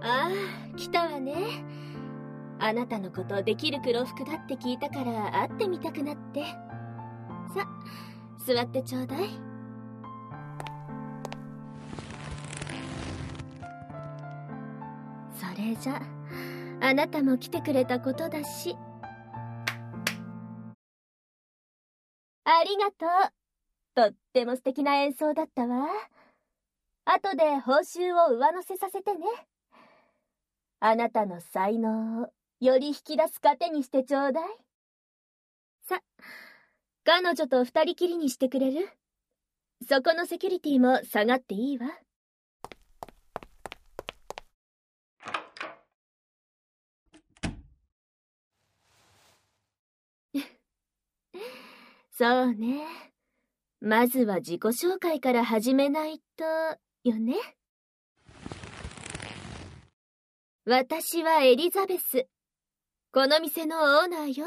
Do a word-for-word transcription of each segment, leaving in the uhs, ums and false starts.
ああ、来たわね。あなたのことできる黒服だって聞いたから会ってみたくなって。さ、座ってちょうだい。それじゃ、あなたも来てくれたことだし。ありがとう。とっても素敵な演奏だったわ。後で報酬を上乗せさせてね。あなたの才能をより引き出す糧にしてちょうだい。さ、彼女と二人きりにしてくれる？そこのセキュリティも下がっていいわ。そうね。まずは自己紹介から始めないと、よね。私はエリザベス。この店のオーナーよ。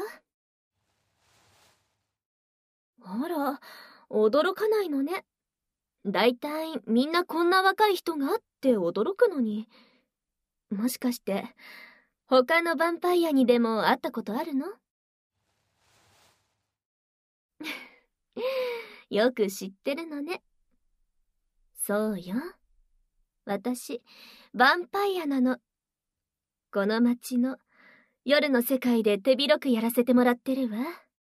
あら、驚かないのね。だいたいみんなこんな若い人がって驚くのに。もしかして、他のヴァンパイアにでも会ったことあるの？よく知ってるのね。そうよ。私、ヴァンパイアなの。この街の夜の世界で手広くやらせてもらってるわ。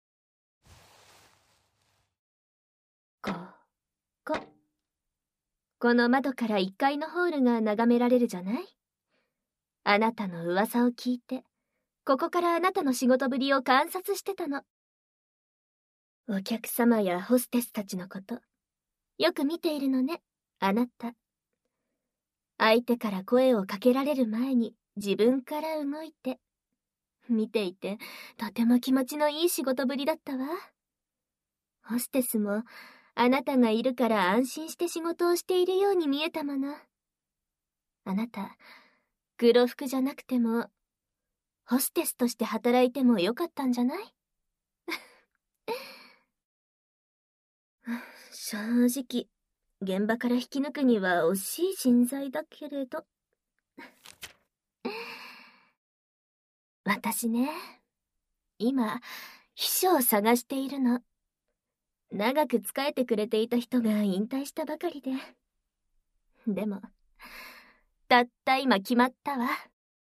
ここ。この窓からいっかいのホールが眺められるじゃない？あなたの噂を聞いて、ここからあなたの仕事ぶりを観察してたの。お客様やホステスたちのこと、よく見ているのね、あなた。相手から声をかけられる前に自分から動いて。見ていて、とても気持ちのいい仕事ぶりだったわ。ホステスも、あなたがいるから安心して仕事をしているように見えたもの。あなた、黒服じゃなくても、ホステスとして働いてもよかったんじゃない？正直、現場から引き抜くには惜しい人材だけれど。私ね、今、秘書を探しているの。長く仕えてくれていた人が引退したばかりで。でも、たった今決まったわ。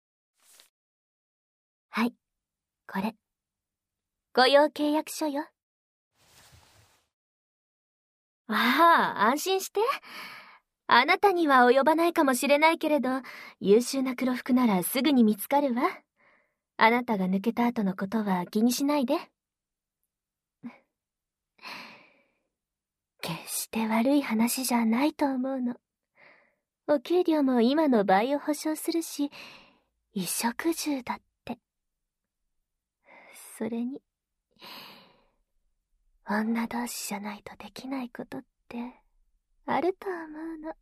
はい、これ。雇用契約書よ。ああ、安心して。あなたには及ばないかもしれないけれど、優秀な黒服ならすぐに見つかるわ。あなたが抜けた後のことは気にしないで。決して悪い話じゃないと思うの。お給料も今の倍を保証するし、衣食住だって。それに、女同士じゃないとできないことってあると思うの。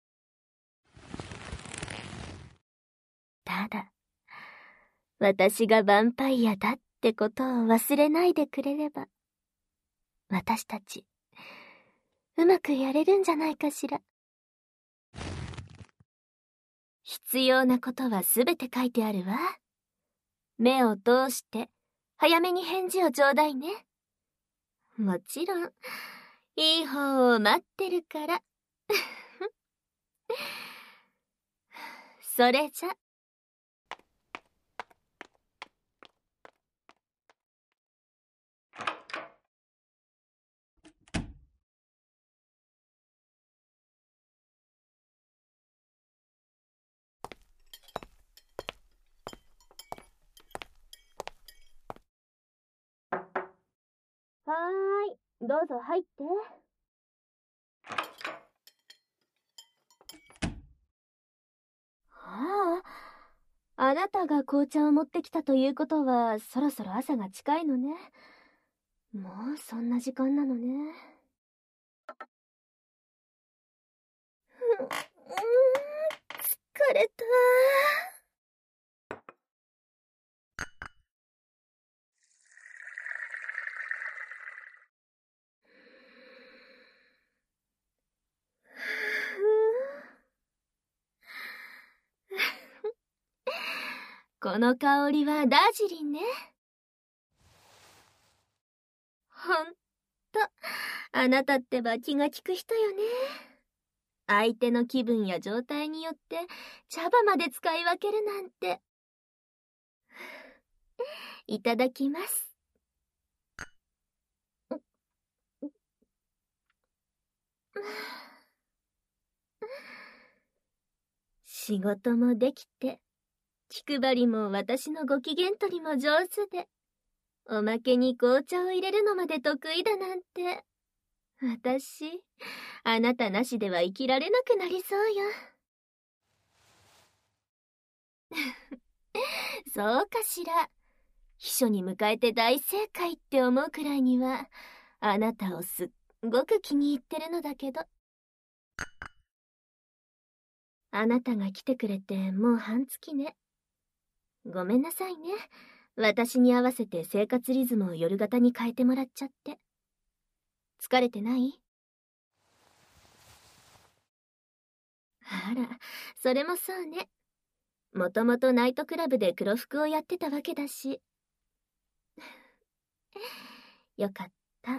ただ、私がヴァンパイアだってことを忘れないでくれれば、私たち、うまくやれるんじゃないかしら。必要なことはすべて書いてあるわ。目を通して、早めに返事をちょうだいね。もちろん、いい方を待ってるから。それじゃ。はーい、どうぞ入って。ああ、あなたが紅茶を持ってきたということは、そろそろ朝が近いのね。もうそんな時間なのね。うーん、疲れた。 この香りはダージリンね。ほんと、あなたってば気が利く人よね。相手の気分や状態によって茶葉まで使い分けるなんて。いただきます。仕事もできて、気配りも私のご機嫌取りも上手で、おまけに紅茶を入れるのまで得意だなんて。私、あなたなしでは生きられなくなりそうよ。そうかしら。秘書に迎えて大正解って思うくらいには、あなたをすっごく気に入ってるのだけど。あなたが来てくれてもう半月ね。ごめんなさいね。私に合わせて生活リズムを夜型に変えてもらっちゃって。疲れてない？あら、それもそうね。もともとナイトクラブで黒服をやってたわけだし。よかった。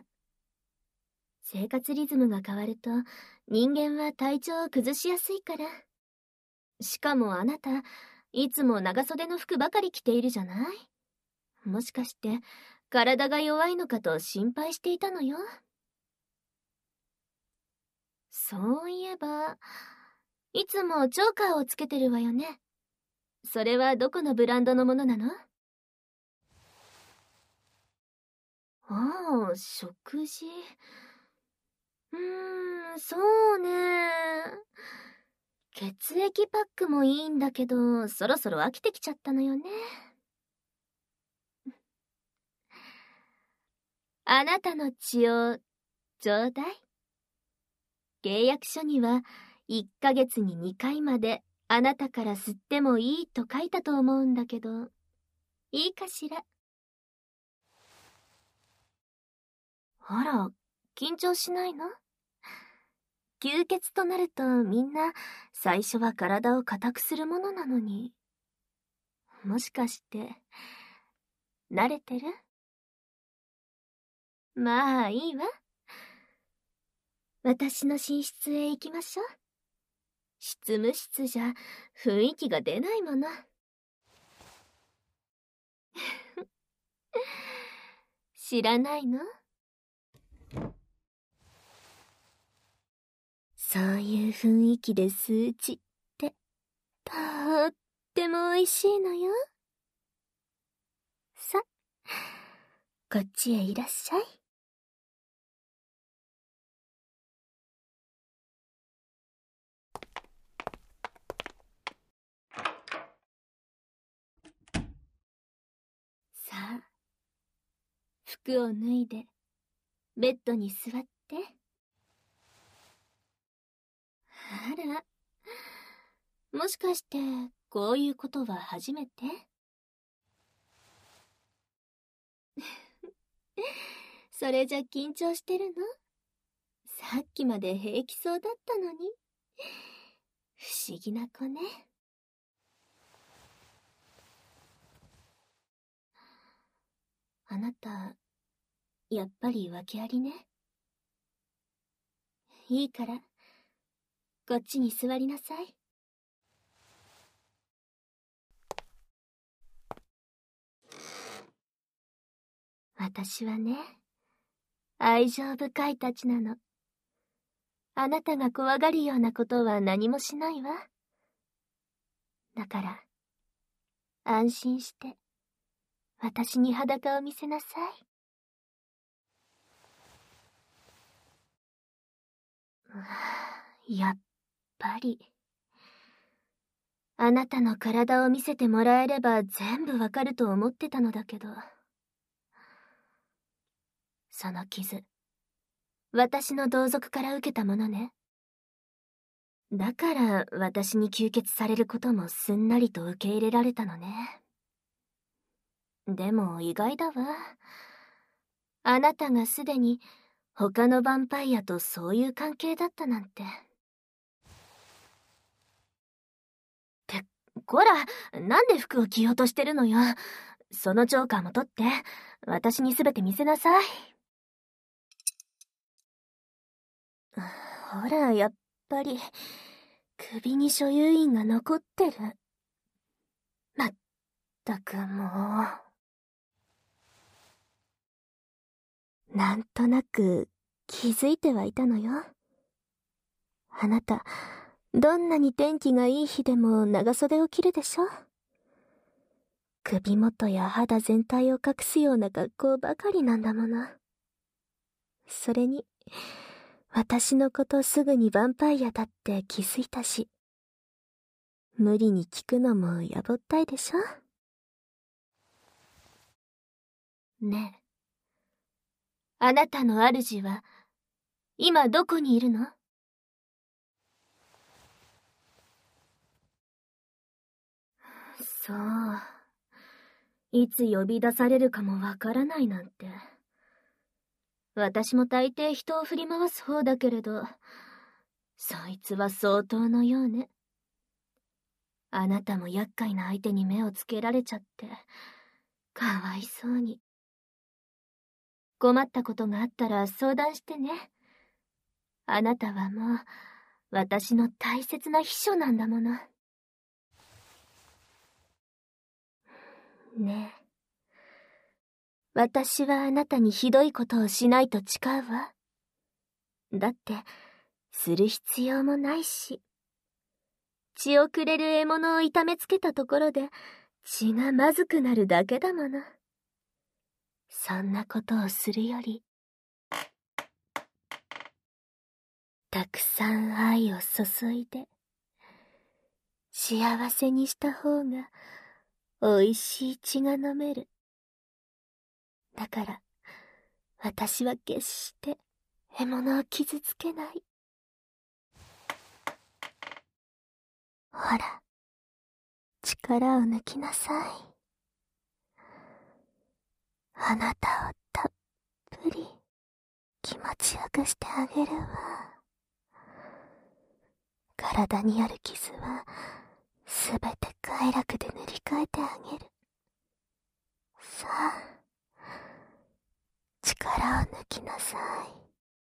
生活リズムが変わると人間は体調を崩しやすいから。しかもあなた、いつも長袖の服ばかり着ているじゃない？もしかして体が弱いのかと心配していたのよ。そういえば、いつもチョーカーをつけてるわよね。それはどこのブランドのものなの？ああ、食事。うーん、そうね。血液パックもいいんだけど、そろそろ飽きてきちゃったのよね。あなたの血をちょうだい。契約書にはいっかげつににかいまであなたから吸ってもいいと書いたと思うんだけど、いいかしら。あら、緊張しないの？吸血となるとみんな最初は体を硬くするものなのに。もしかして慣れてる？まあいいわ。私の寝室へ行きましょう。執務室じゃ雰囲気が出ないもの。知らないの？そういう雰囲気で数値ってとっても美味しいのよ。さ、こっちへいらっしゃい。さあ、服を脱いでベッドに座って。あら、もしかしてこういうことは初めて？それじゃ緊張してるの？さっきまで平気そうだったのに。不思議な子ね。あなた、やっぱり訳ありね。いいから、こっちに座りなさい。私はね、愛情深いたちなの。あなたが怖がるようなことは何もしないわ。だから、安心して、私に裸を見せなさい。やっぱり。あなたの体を見せてもらえれば全部わかると思ってたのだけど。その傷、私の同族から受けたものね。だから私に吸血されることもすんなりと受け入れられたのね。でも意外だわ。あなたがすでに他のヴァンパイアとそういう関係だったなんて。ってこら、なんで服を着ようとしてるのよ。そのチョーカーも取って、私にすべて見せなさい。ほら、やっぱり、首に所有印が残ってる。まったくもう。なんとなく気づいてはいたのよ。あなた、どんなに天気がいい日でも長袖を着るでしょ。首元や肌全体を隠すような格好ばかりなんだもの。それに、私のことすぐにヴァンパイアだって気づいたし、無理に聞くのもやぼったいでしょ。ねえ、あなたの主は今どこにいるの？そう、いつ呼び出されるかもわからないなんて。私も大抵人を振り回す方だけれど、そいつは相当のようね。あなたも厄介な相手に目をつけられちゃって、かわいそうに。困ったことがあったら相談してね。あなたはもう、私の大切な秘書なんだもの。ねえ。私はあなたにひどいことをしないと誓うわ。だって、する必要もないし。血をくれる獲物を痛めつけたところで、血がまずくなるだけだもの。そんなことをするより、たくさん愛を注いで、幸せにした方が、おいしい血が飲める。だから、私は決して、獲物を傷つけない。ほら、力を抜きなさい。あなたをたっぷり気持ちよくしてあげるわ。体にある傷はすべて快楽で塗り替えてあげる。さあ、力を抜きなさい。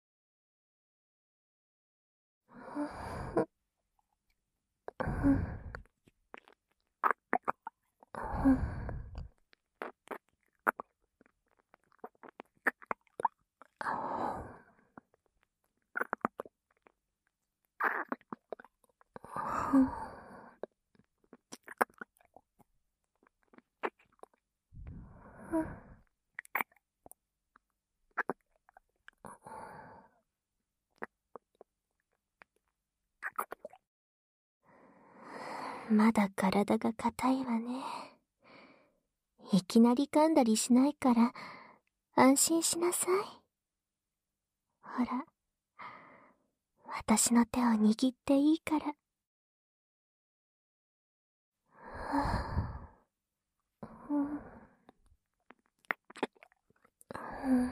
まだ体が硬いわね。いきなり噛んだりしないから安心しなさい。ほら、私の手を握っていいから。うんうん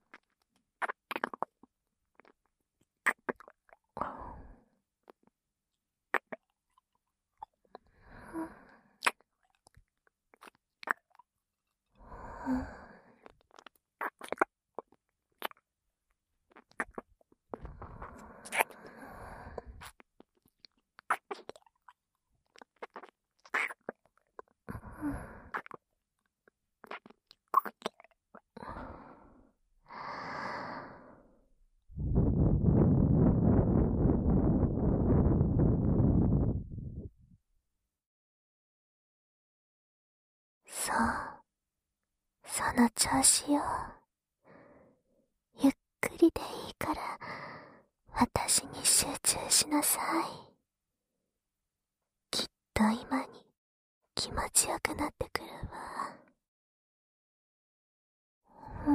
そう、その調子よ。ゆっくりでいいから、私に集中しなさい。きっと今に気持ちよくなってくるわ。うん。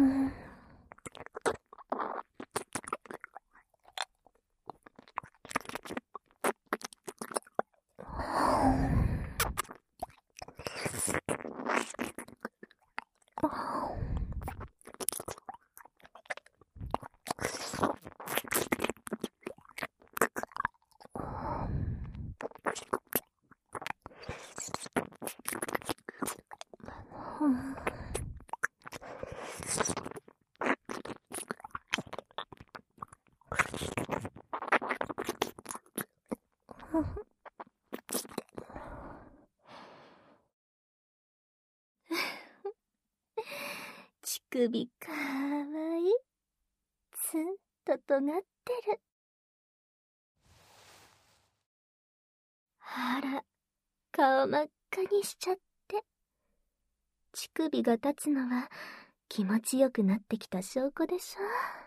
首かわいい。ツンと尖ってる。あら、顔真っ赤にしちゃって。乳首が立つのは気持ちよくなってきた証拠でし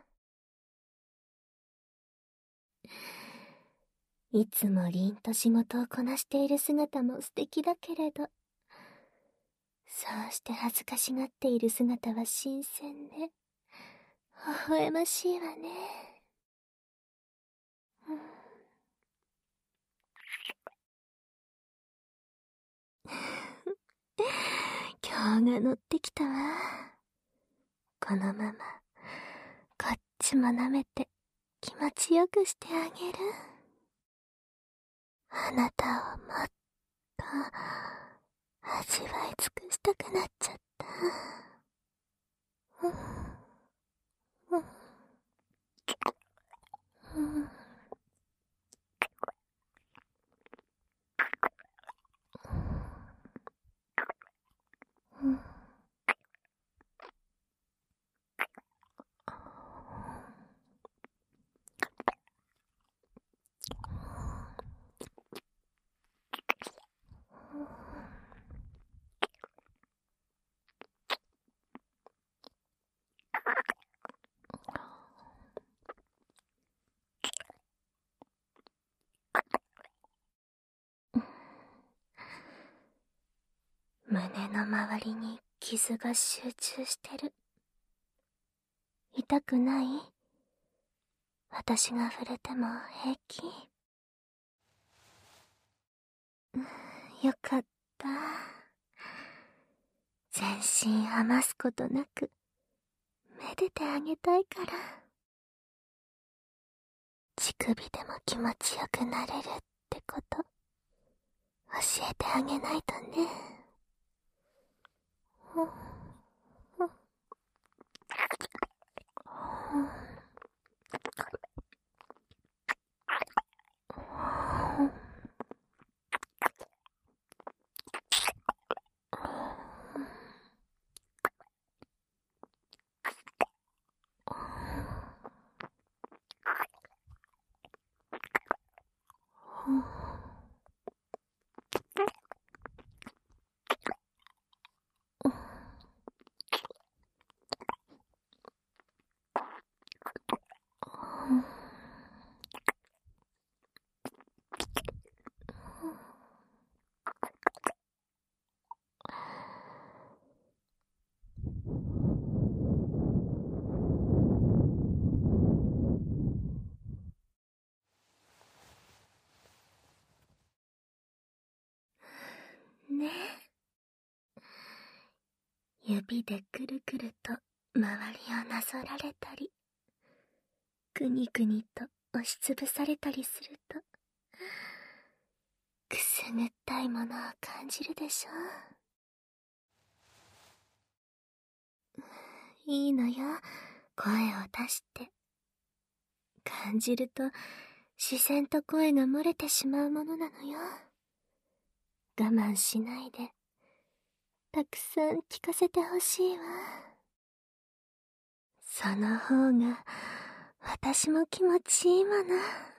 ょ。いつも凛と仕事をこなしている姿も素敵だけれど、そうして恥ずかしがっている姿は新鮮で、微笑ましいわね。今日が乗ってきたわ。このままこっちも舐めて気持ちよくしてあげる。あなたをもっと味わい尽くしたくなっちゃった。うんうんうんうん胸の周りに傷が集中してる。痛くない？私が触れても平気？よかった。全身余すことなくめでてあげたいから。乳首でも気持ちよくなれるってこと教えてあげないとね。うんうんね。指でくるくると周りをなぞられたり、くにくにと押しつぶされたりすると、くすぐったいものを感じるでしょ。いいのよ、声を出して。感じると自然と声が漏れてしまうものなのよ。我慢しないでたくさん聞かせてほしいわ。その方が私も気持ちいいもの。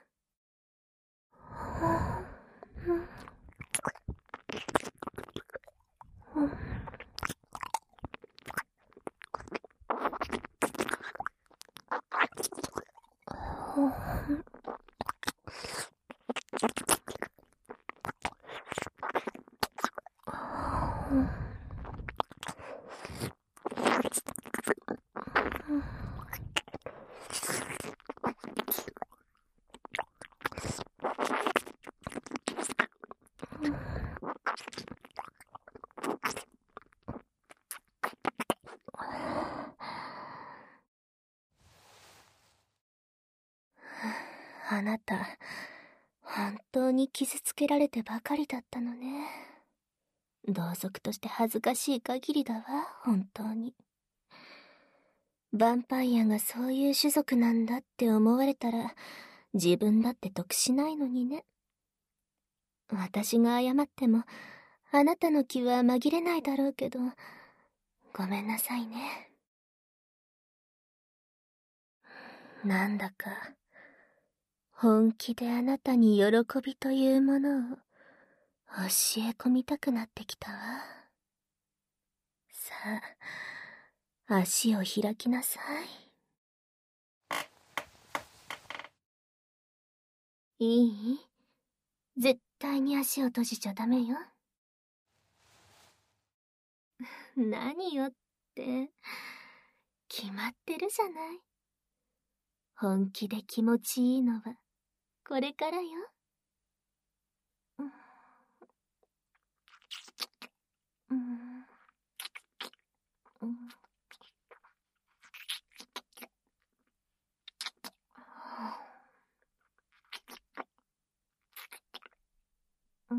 うんうんあなた、本当に傷つけられてばかりだったのね。同族として恥ずかしい限りだわ、本当に。ヴァンパイアがそういう種族なんだって思われたら、自分だって得しないのにね。私が謝っても、あなたの気は紛れないだろうけど、ごめんなさいね。 なんだか、本気であなたに喜びというものを教え込みたくなってきたわ。さあ、足を開きなさい。いい？絶対に足を閉じちゃダメよ。何よって、決まってるじゃない。本気で気持ちいいのは、これからよ。うん。うん。うん。うん。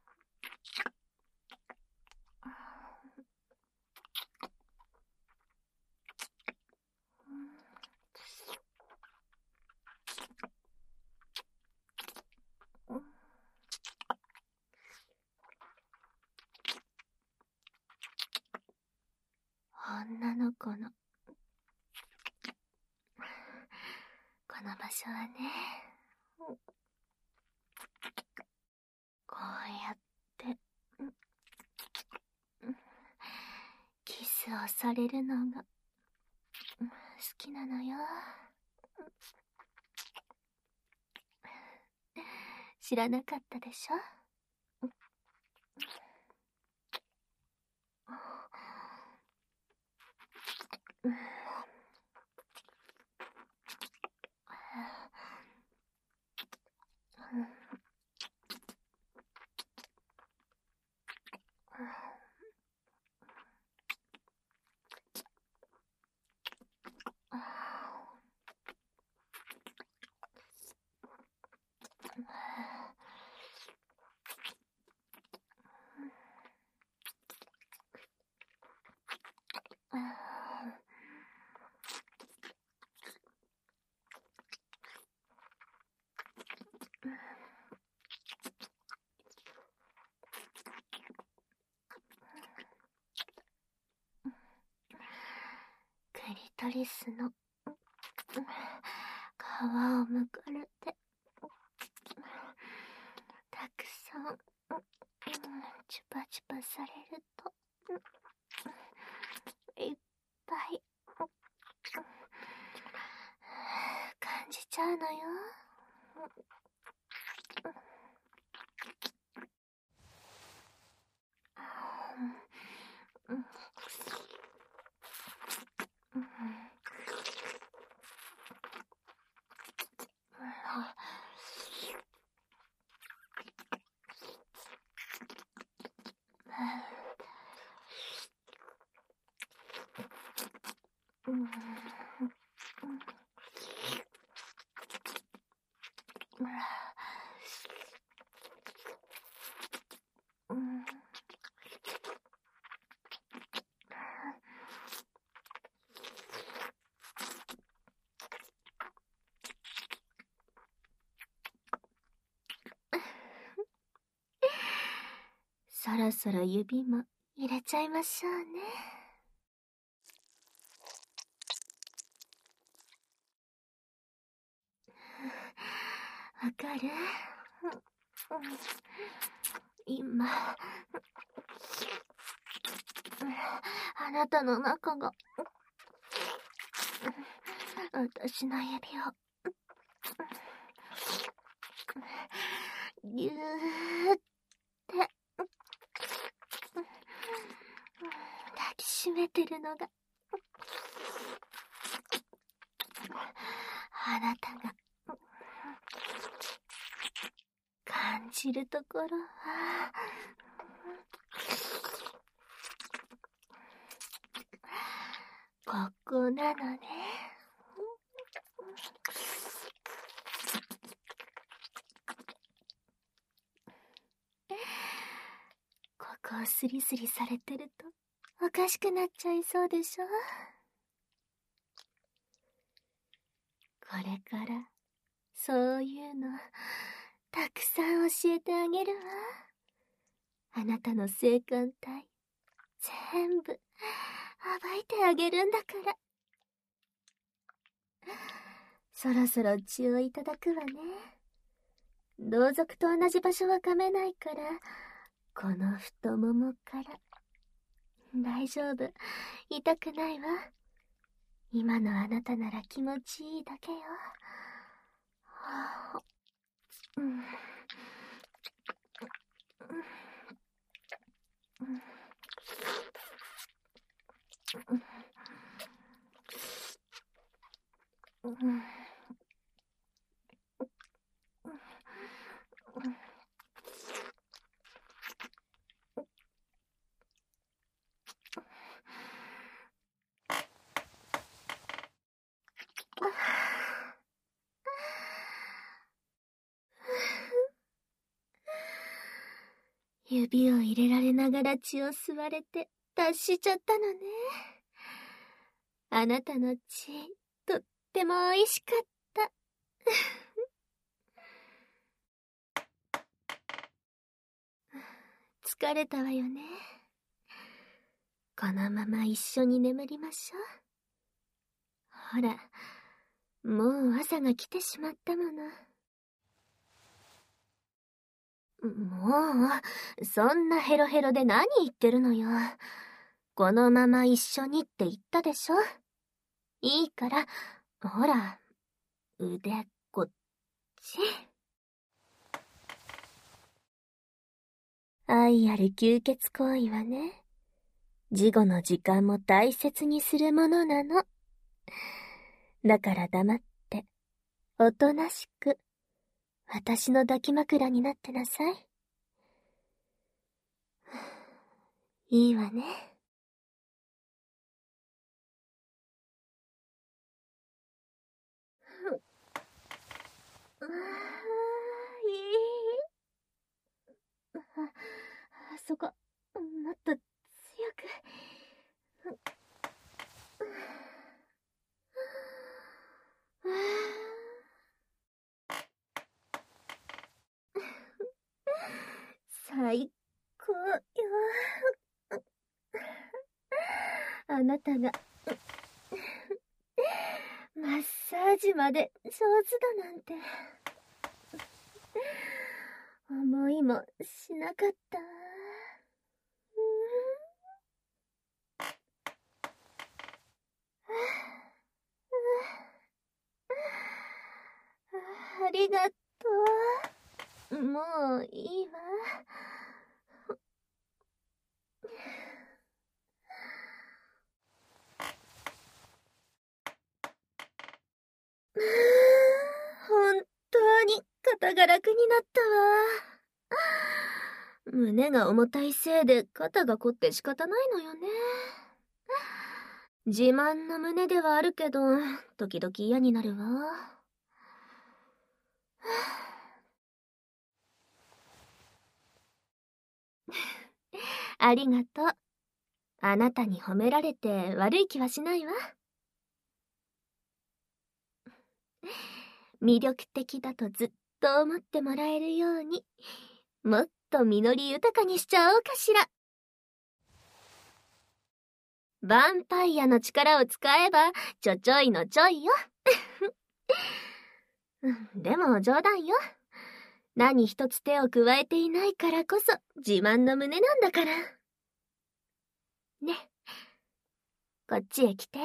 女の子のこの場所はね、こうやってキスをされるのが好きなのよ。知らなかったでしょ？クリトリスの皮をむかれて、たくさんチュパチュパされるといっぱい感じちゃうのよ。そろそろ指も入れちゃいましょうね。わかる？今、あなたの中が私の指をぎゅーって抱きしめてるのが、あなたが感じるところは、ここなのね。ここをスリスリされてるとおかしくなっちゃいそうでしょ？これからそういうのたくさん教えてあげるわ。あなたの性感帯全部暴いてあげるんだから。 そろそろ血をいただくわね。同族と同じ場所は噛めないから、この太ももから。大丈夫、痛くないわ。今のあなたなら気持ちいいだけよ。はあ、うん、うん、うん、うん、指を入れられながら血を吸われて達しちゃったのね。あなたの血、とっても美味しかった。疲れたわよね。このまま一緒に眠りましょう。ほら、もう朝が来てしまったもの。もう、そんなヘロヘロで何言ってるのよ。このまま一緒にって言ったでしょ。いいから、ほら、腕こっち。愛ある吸血行為はね、事後の時間も大切にするものなの。だから黙って、おとなしく、私の抱き枕になってなさい。いいわね。ああ、いい。あ、あそこ、もっと強く。最高よ。あなたがマッサージまで上手だなんて思いもしなかった。ありがとう。もういいわ。本当に肩が楽になったわ。胸が重たいせいで肩が凝って仕方ないのよね。自慢の胸ではあるけど、時々嫌になるわ。ありがとう。あなたに褒められて悪い気はしないわ。魅力的だとずっと思ってもらえるように、もっと実り豊かにしちゃおうかしら。ヴァンパイアの力を使えばちょちょいのちょいよ。でも冗談よ。何一つ手を加えていないからこそ自慢の胸なんだから。ね、こっちへ来て。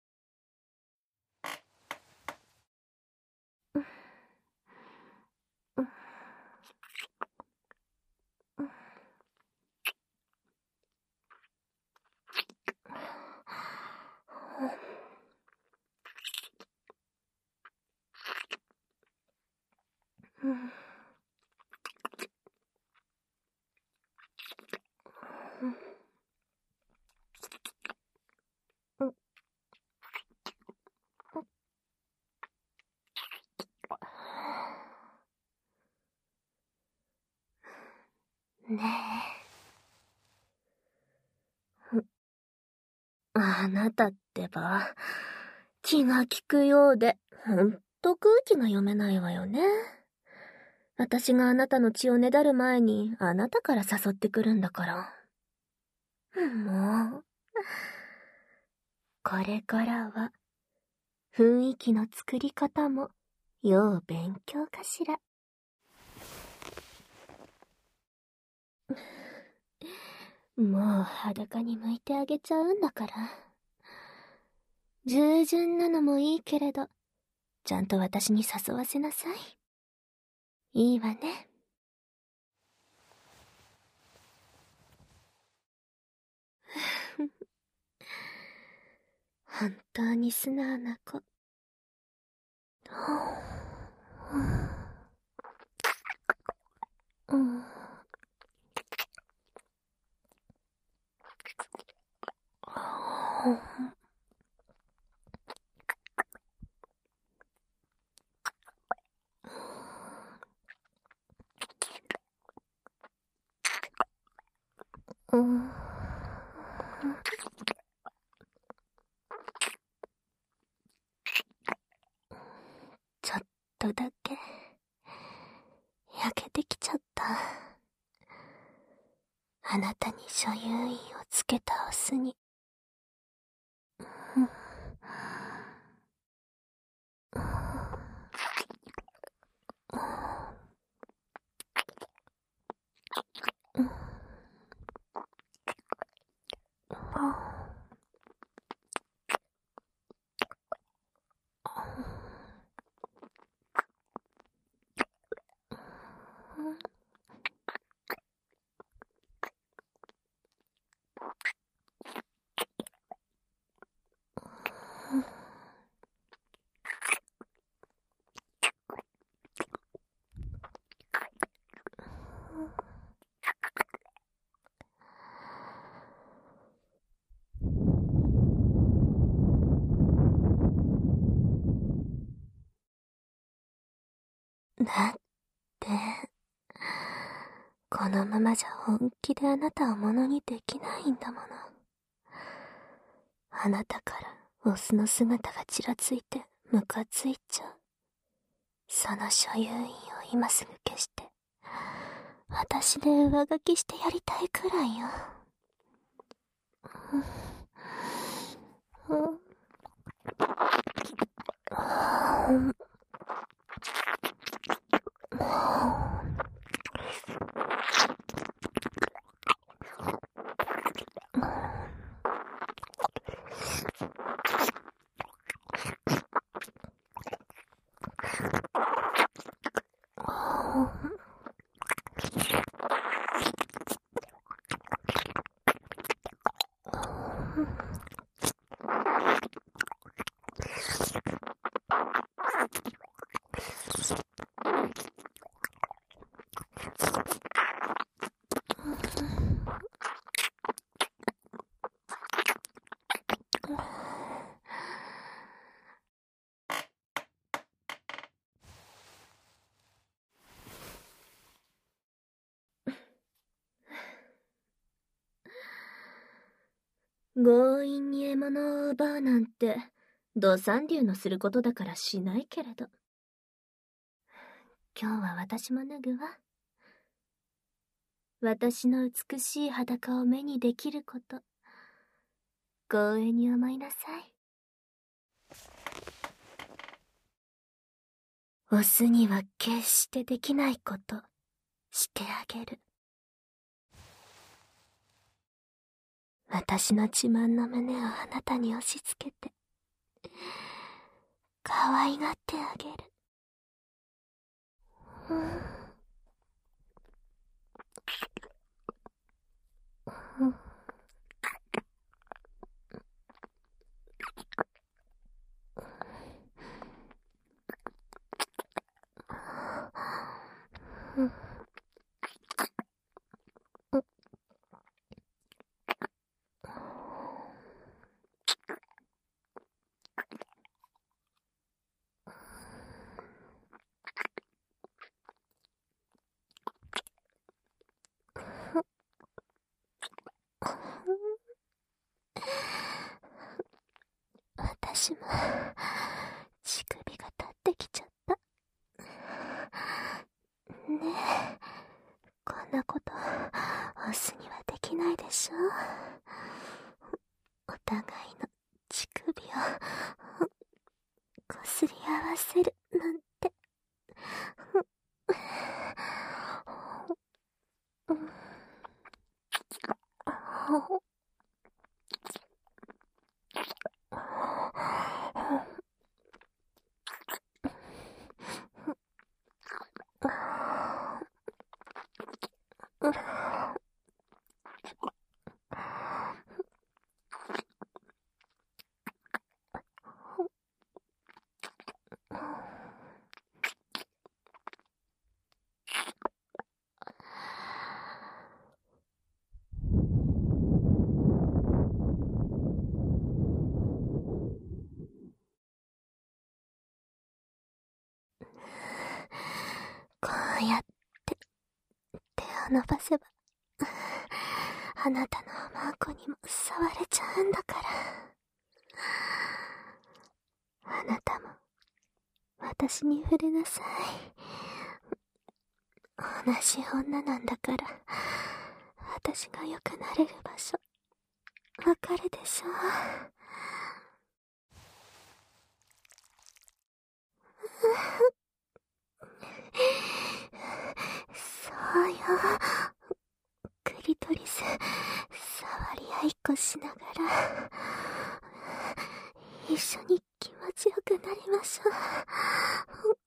ねえ。あなたってば、気が利くようで、ほんと空気が読めないわよね。私があなたの血をねだる前に、あなたから誘ってくるんだから。もう、これからは、 雰囲気の作り方もよう勉強かしら。もう裸に向いてあげちゃうんだから。従順なのもいいけれど、ちゃんと私に誘わせなさい。いいわね。本当に素直な子。うん。うん。ちょっとだけ焼けてきちゃった。あなたに所有印をつけたオスに。うん。だって、このままじゃ本気であなたをものにできないんだもの。あなたからオスの姿がちらついてムカついちゃう。その所有印を今すぐ消して、私で上書きしてやりたいくらいよ。うん。うん。強引に獲物を奪うなんて、土三流のすることだからしないけれど。今日は私も脱ぐわ。私の美しい裸を目にできること、光栄に思いなさい。オスには決してできないこと、してあげる。私の自慢の胸をあなたに押し付けて、可愛がってあげる。うん。うん。うん。私も乳首が立ってきちゃった。ねえ、こんなことオスにはできないでしょ。お互いの乳首をわせるなんて。こうやって手を伸ばせばあなたのマーコにも触れちゃうんだから。あなたも私に触れなさい。同じ女なんだから、私が良くなれる場所わかるでしょ。そうよ。クリトリス触り合いっこしながら一緒に気持ちよくなりましょう。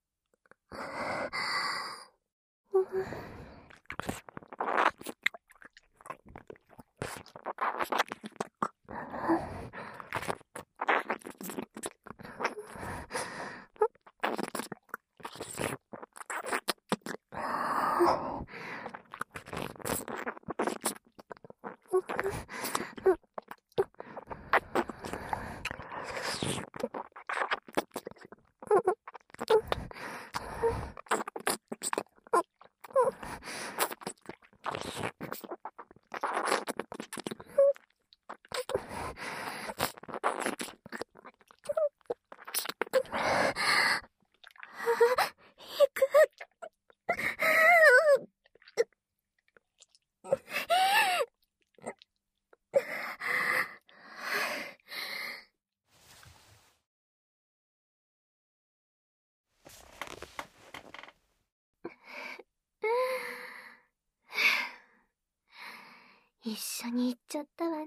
一緒に行っちゃったわね。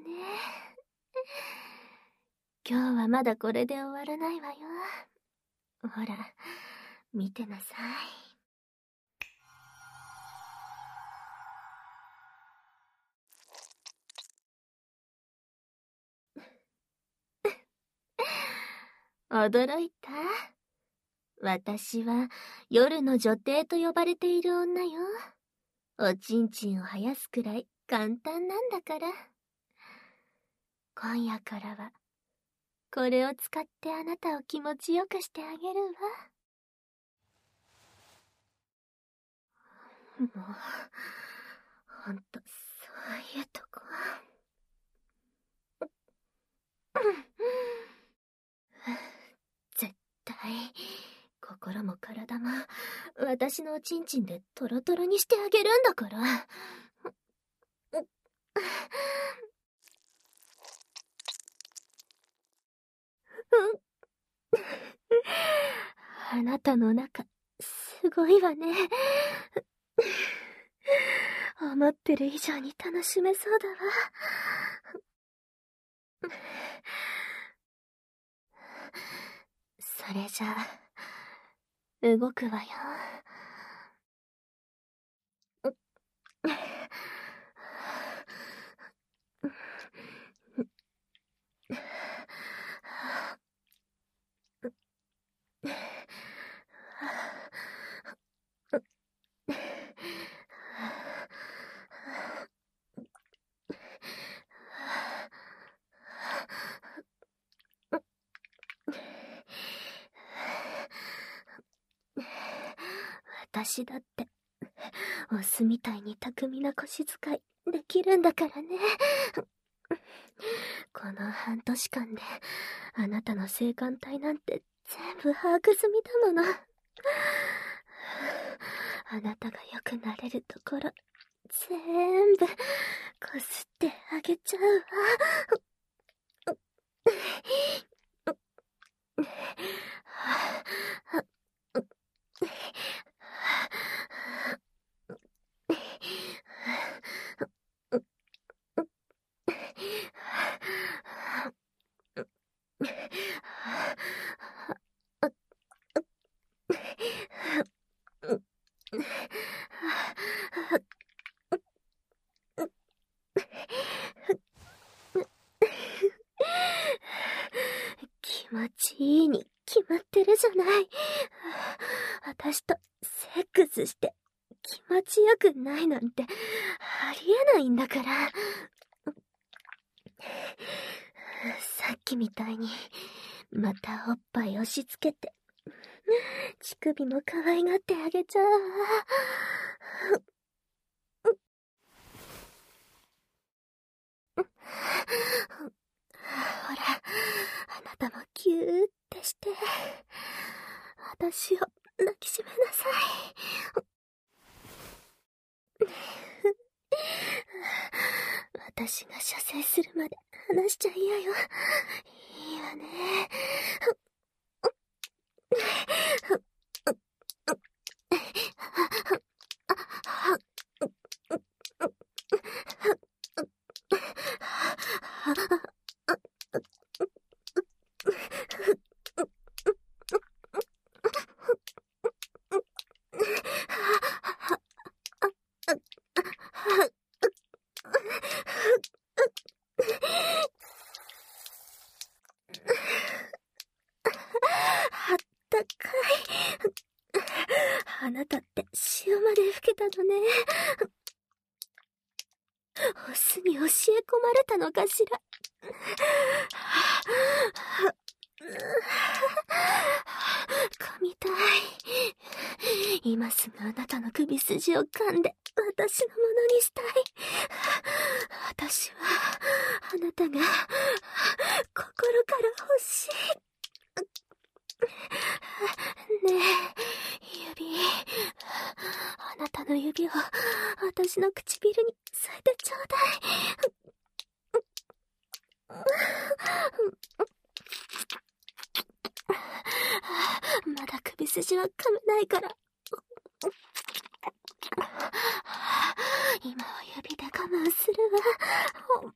今日はまだこれで終わらないわよ。ほら、見てなさい。驚いた？私は夜の女帝と呼ばれている女よ。おちんちんを生やすくらい簡単なんだから。今夜からはこれを使ってあなたを気持ちよくしてあげるわ。もうほんとそういうとこ絶対心も体も私のおちんちんでトロトロにしてあげるんだから。あなたの中すごいわね。思ってる以上に楽しめそうだわ。それじゃあ動くわよ。私だってオスみたいに巧みな腰使いできるんだからね。この半年間であなたの性感帯なんて全部把握済みだもの。あなたが良くなれるところ全部こすってあげちゃうわ。 気持ちいいに決まってるじゃない。私とセックスして気持ちよくないなんてありえないんだから。さっきみたいにまたおっぱい押し付けて乳首も可愛がってあげちゃう。ほら、あなたもキューってして私を抱きしめなさい。私が射精するまで離しちゃいやよ。いいわね。あったかい。あなたって潮まで吹けたのね。オスに教え込まれたのかしら。噛みたい。今すぐあなたの首筋を噛んで私のものにしたい。私はあなたが心から欲しい。ねえ、指。あなたの指を私の唇に添えてちょうだい。まだ首筋は噛めないから。今は指で我慢するわ。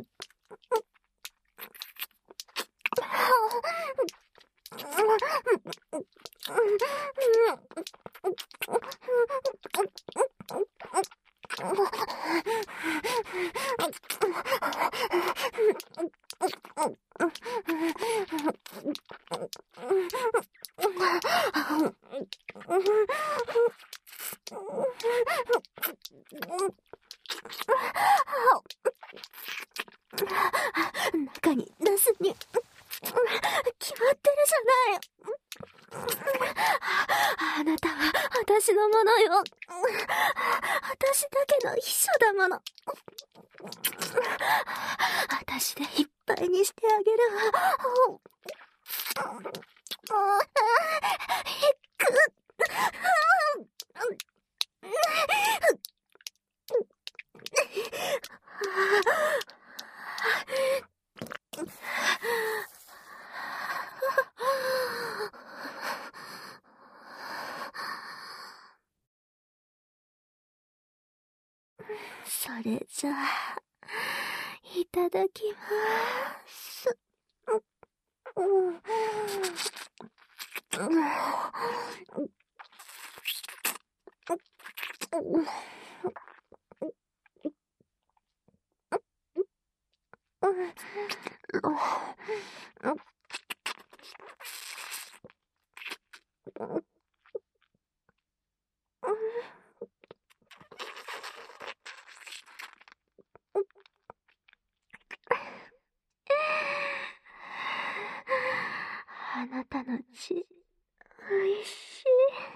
中にナスに決まってるじゃない。あなたは私のものよ。私だけの秘書だもの。私でいっぱいにしてあげるわ。それじゃあ、いただきまーす。あなたの血、おいしい。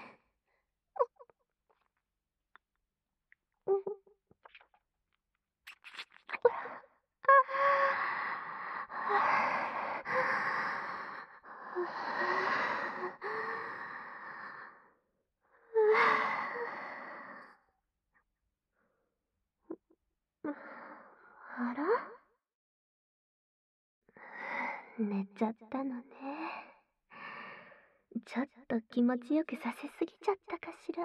あら？寝ちゃったのね。ちょっと気持ちよくさせすぎちゃったかしら。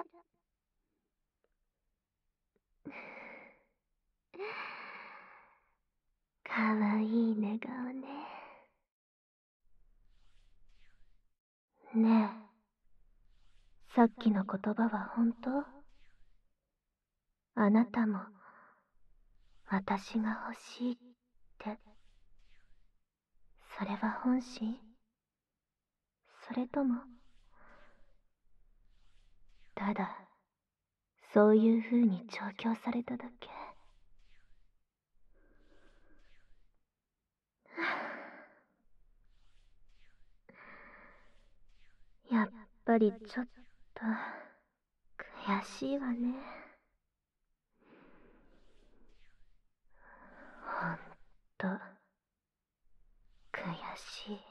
かわいい寝顔ね。 ねえ、さっきの言葉は本当？あなたも私が欲しいって、それは本心？それともただそういう風に調教されただけ？やっぱりちょっと悔しいわね。ほんと悔しい。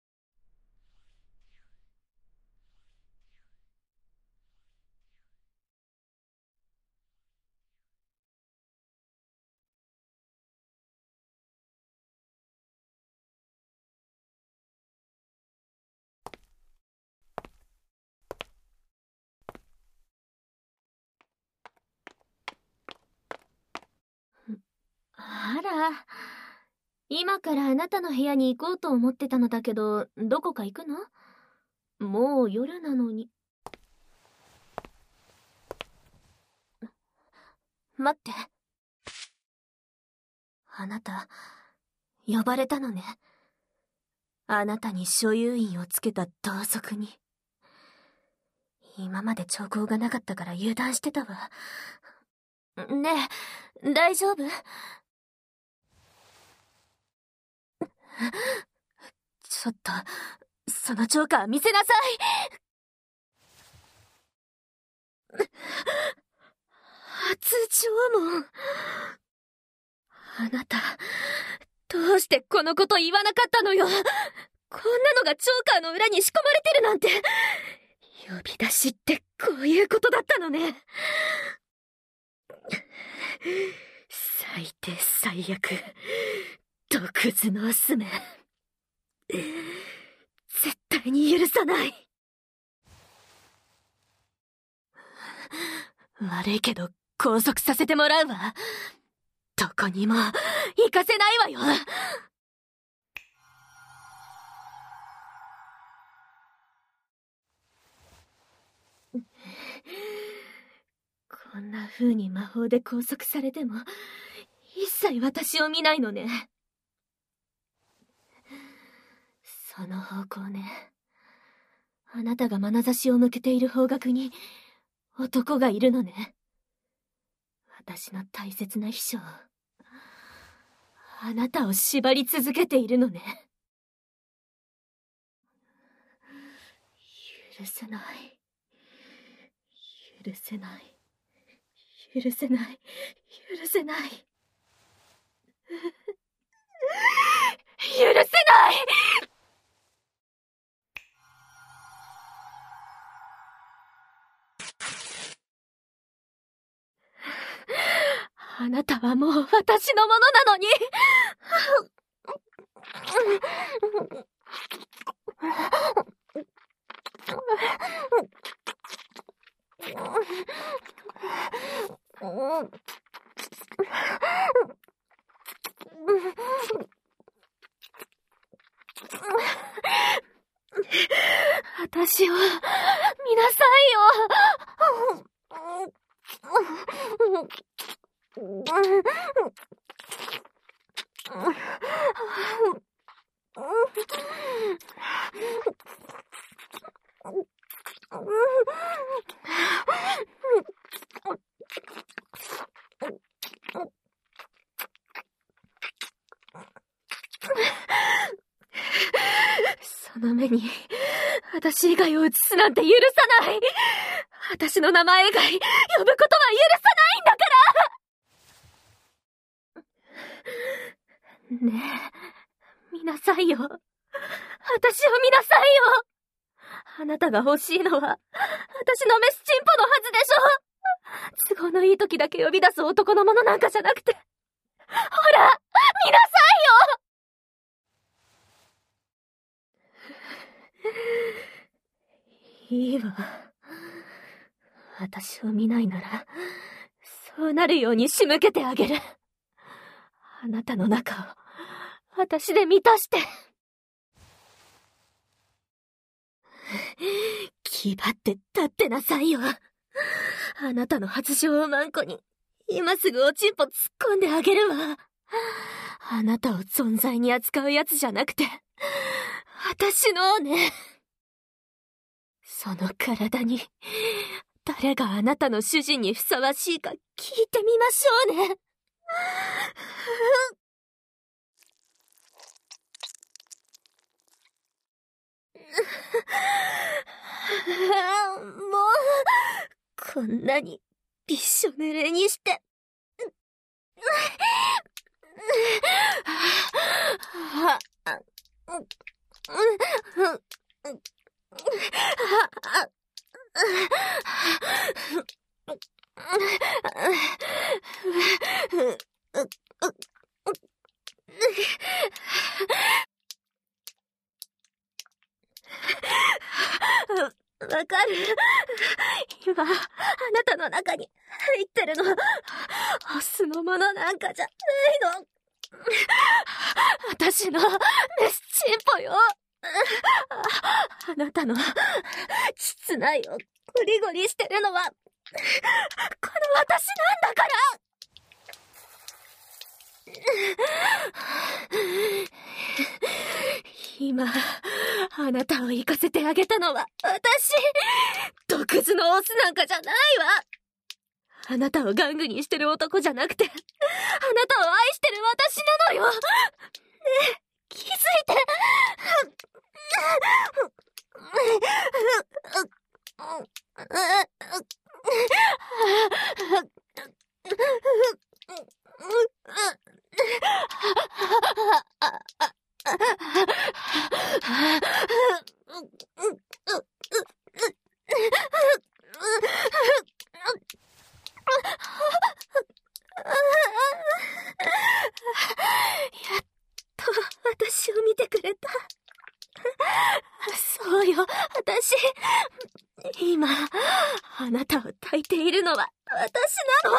あら、今からあなたの部屋に行こうと思ってたのだけど、どこか行くの？もう夜なのに。待って。あなた、呼ばれたのね。あなたに所有員をつけた同族に。今まで兆候がなかったから油断してたわ。ねえ、大丈夫？ちょっと、そのチョーカー見せなさい。初縄文。あなた、どうしてこのこと言わなかったのよ。こんなのがチョーカーの裏に仕込まれてるなんて。呼び出しってこういうことだったのね。最低最悪。毒頭のスメ。絶対に許さない。悪いけど拘束させてもらうわ。どこにも行かせないわよ。こんな風に魔法で拘束されても一切私を見ないのね。その方向ね。あなたが眼差しを向けている方角に男がいるのね。私の大切な秘書。あなたを縛り続けているのね。許せない。許せない。許せない。許せない。許せない。あなたはもう私のものなのに。私を見なさいよ。その目に私以外を映すなんて許さない。私の名前以外呼ぶことは許さないんだから。ねえ、見なさいよ。私を見なさいよ。あなたが欲しいのは私のメスチンポのはずでしょ。都合のいい時だけ呼び出す男のものなんかじゃなくて、ほら見なさいよ。いいわ。私を見ないならそうなるように仕向けてあげる。あなたの中を私で満たして。 気張って立ってなさいよ。あなたの発情をマンコに、今すぐおちんぽ突っ込んであげるわ。あなたを存在に扱うやつじゃなくて、私のをね。その体に、誰があなたの主人にふさわしいか聞いてみましょうね。もう、こんなにびっしょ濡れにして。わかる。今、あなたの中に入ってるの、オスのものなんかじゃないの。私のメスチンポよ。あなたの膣内をゴリゴリしてるのは、この私なんだから。今、あなたを行かせてあげたのは、私、毒図のオスなんかじゃないわ。あなたを玩具にしてる男じゃなくて、あなたを愛してる私なのよ。ねえ、気づいて。やっと私を見てくれた。そうよ、私。今、あなたを抱いているのは私なの。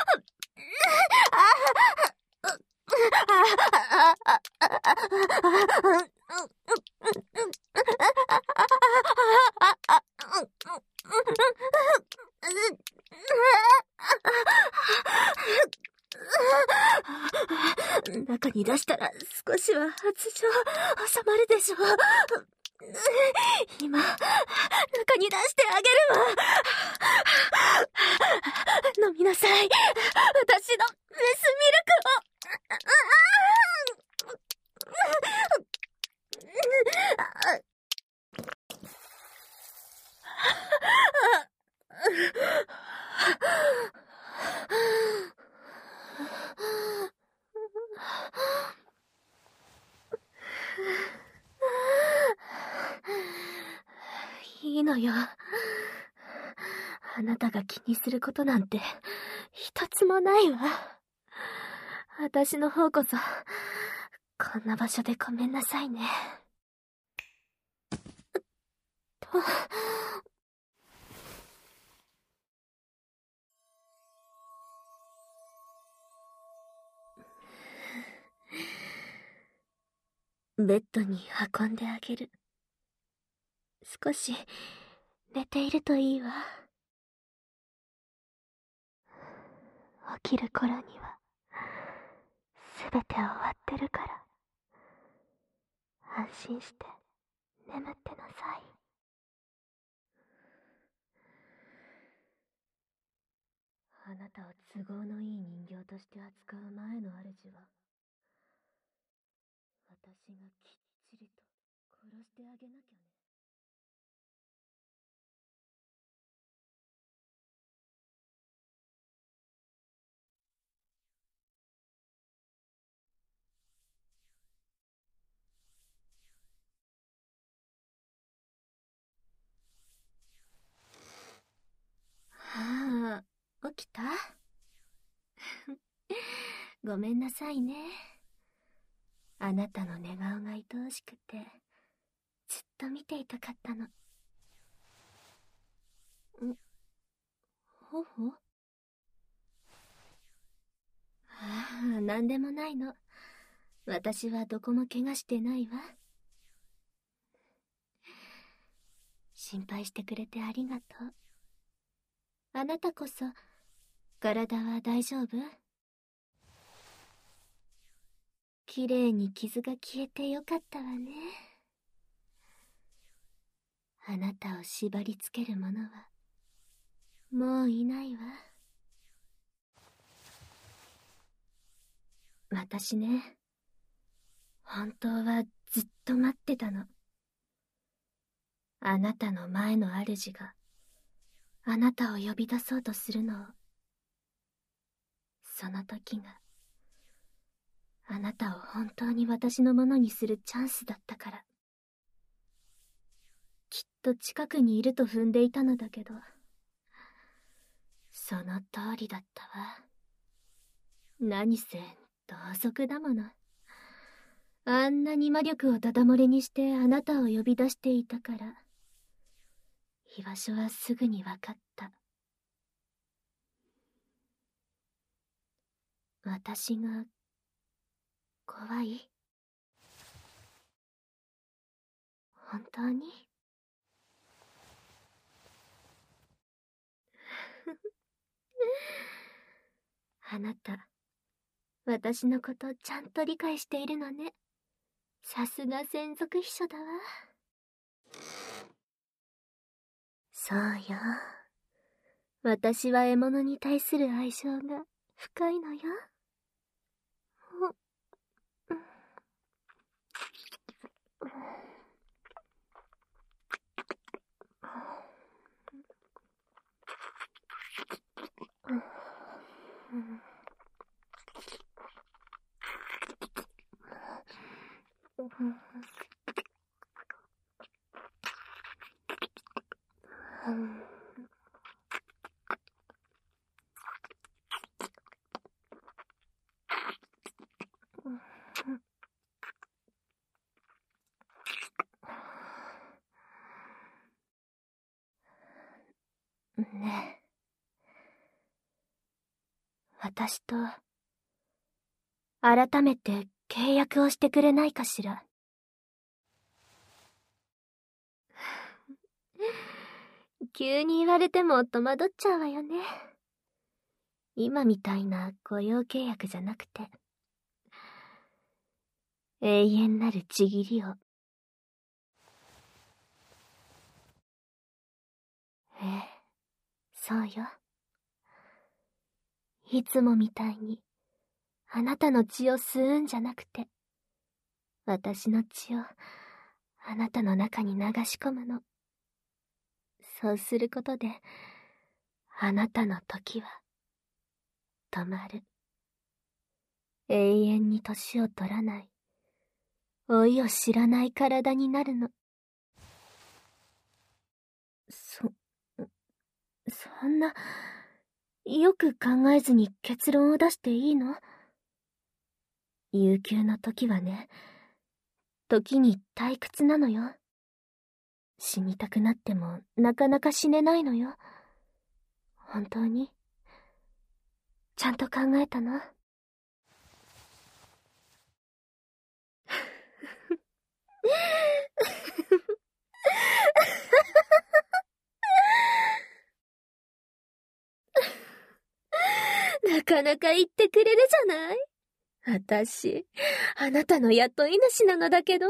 中に出したら少しは発情収まるでしょう。今、中に出してあげるわ。飲みなさい。私のメスミルクを。いいのよ。あなたが気にすることなんて一つもないわ。私の方こそ、こんな場所でごめんなさいね。と。ベッドに運んであげる。少し寝ているといいわ。起きる頃にはすべて終わってるから、安心して眠ってなさい。あなたを都合のいい人形として扱う前の主は、私がきっちりと殺してあげなきゃね。はあ、起きた？ごめんなさいね。あなたの寝顔が愛おしくて、ずっと見ていたかったの。ん？ほほ？ああ、なんでもないの。私はどこも怪我してないわ。 心配してくれてありがとう。あなたこそ、体は大丈夫？きれいに傷が消えてよかったわね。あなたを縛り付ける者は、もういないわ。私ね、本当はずっと待ってたの。あなたの前の主が、あなたを呼び出そうとするのを。その時が、あなたを本当に私のものにするチャンスだったから。きっと近くにいると踏んでいたのだけど、その通りだったわ。何せ、同族だもの。あんなに魔力をダダ漏れにしてあなたを呼び出していたから、居場所はすぐにわかった。私が、怖い？本当に？あなた、私のことちゃんと理解しているのね。さすが専属秘書だわ。そうよ。私は獲物に対する愛情が深いのよ。ねえ、私と改めて契約をしてくれないかしら。急に言われても戸惑っちゃうわよね。今みたいな雇用契約じゃなくて、永遠なるちぎりを。ええ、そうよ。いつもみたいに、あなたの血を吸うんじゃなくて、私の血をあなたの中に流し込むの。そうすることで、あなたの時は止まる。永遠に年を取らない、老いを知らない体になるの。そ、そんな、よく考えずに結論を出していいの？有給の時はね、時に退屈なのよ。死にたくなってもなかなか死ねないのよ。本当に？ちゃんと考えたの？なかなか言ってくれるじゃない？私、あなたの雇い主なのだけど。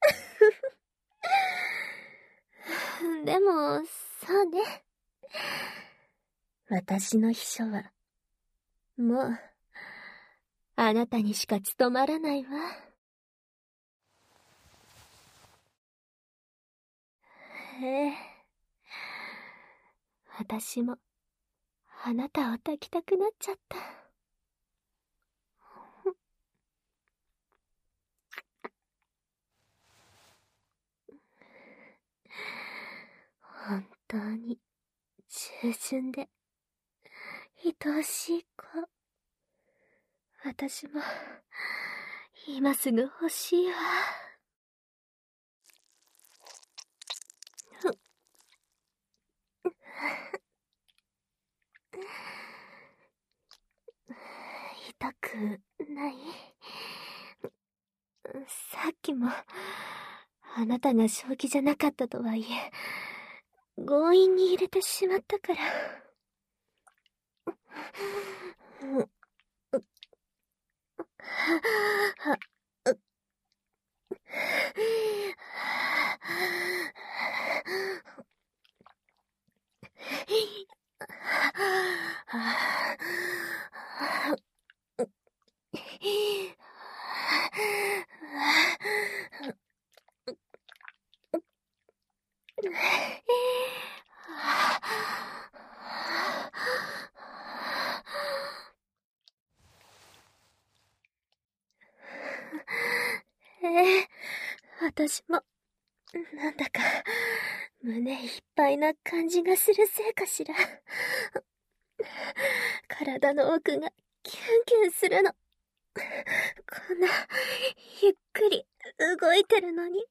でも、そうね。私の秘書は、もう、あなたにしか務まらないわ。ええ。私も、あなたを抱きたくなっちゃった。本当に、従順で、愛おしい子。私も、今すぐ欲しいわ。痛くない？さっきも、あなたが正気じゃなかったとはいえ、 強引に入れてしまったから。ええ、私も、なんだか、胸いっぱいな感じがするせいかしら。体の奥がキュンキュンするの。こんな、ゆっくり動いてるのに、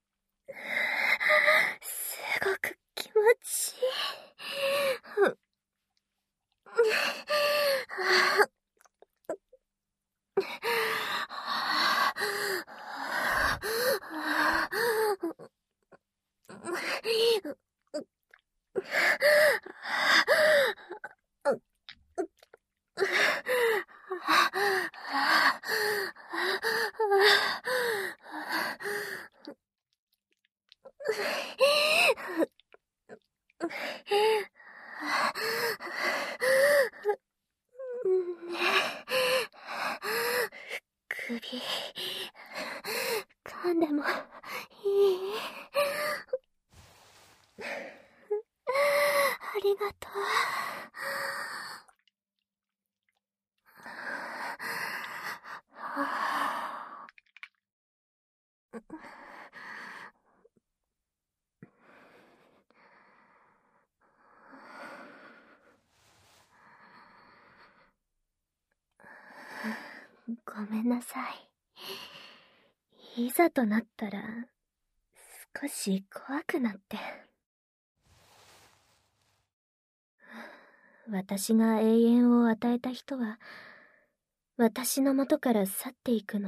すごく気持ちいい。首、噛んでもいい？ありがとう。ごめんなさい。いざとなったら、少し怖くなって。私が永遠を与えた人は、私の元から去っていくの。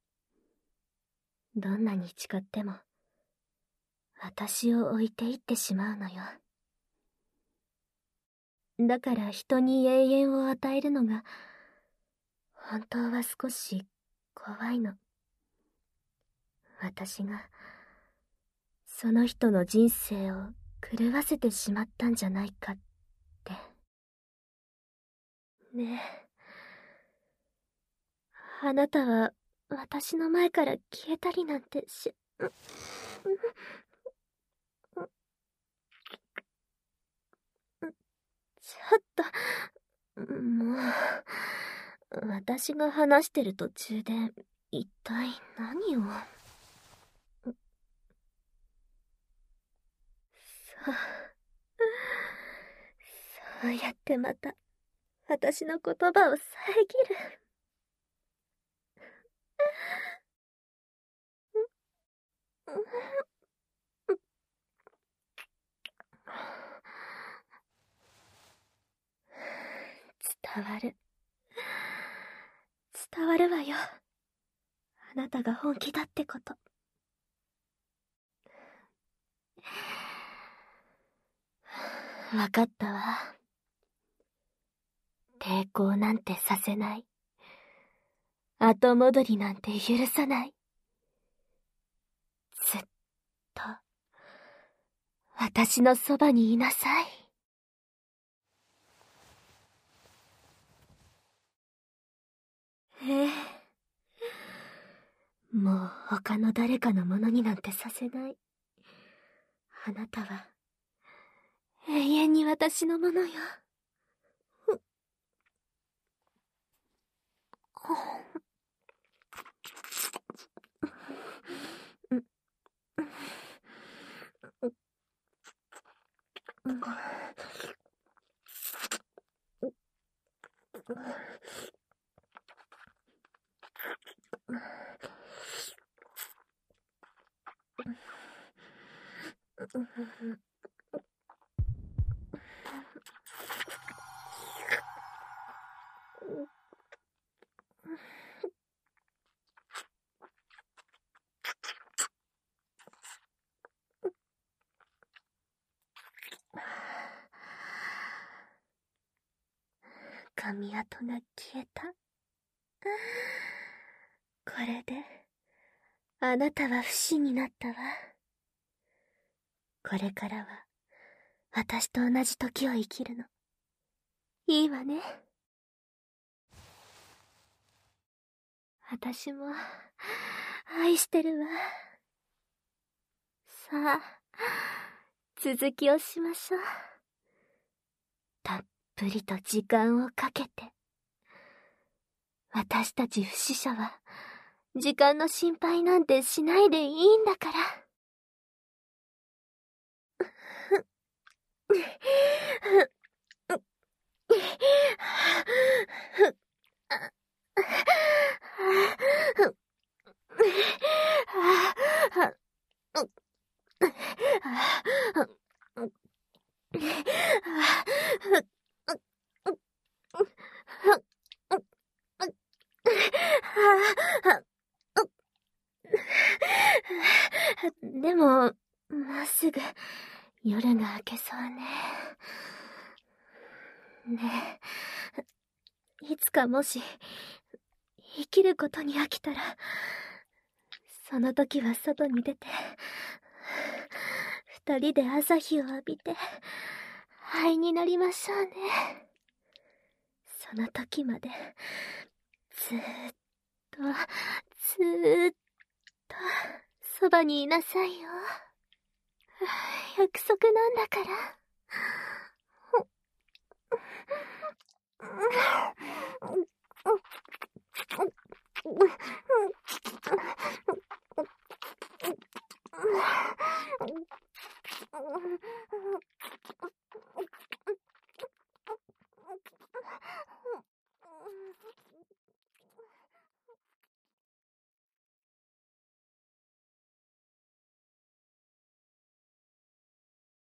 どんなに誓っても、私を置いていってしまうのよ。だから人に永遠を与えるのが、本当は少し怖いの。私が、その人の人生を狂わせてしまったんじゃないかって。ねえ。あなたは、私の前から消えたりなんてし、ちょっと、もう、私が話してる途中で、一体何を。そう、そうやってまた、私の言葉を遮る。伝わる。伝わるわよ。あなたが本気だってこと。わかったわ。抵抗なんてさせない。後戻りなんて許さない。ずっと、私のそばにいなさい。ええ。もう他の誰かのものになんてさせない。あなたは、永遠に私のものよ。 髪跡が消えた。これで、あなたは不死になったわ。これからは、私と同じ時を生きるの。いいわね。私も、愛してるわ。さあ、続きをしましょう。たっぷりと時間をかけて。私たち不死者は、時間の心配なんてしないでいいんだから。でも、もうすぐ夜が明けそうね。ねえ、いつかもし生きることに飽きたら、その時は外に出て、二人で朝日を浴びて、灰になりましょうね。その時まで、ずーっと、ずーっと、そばにいなさいよ。約束なんだから。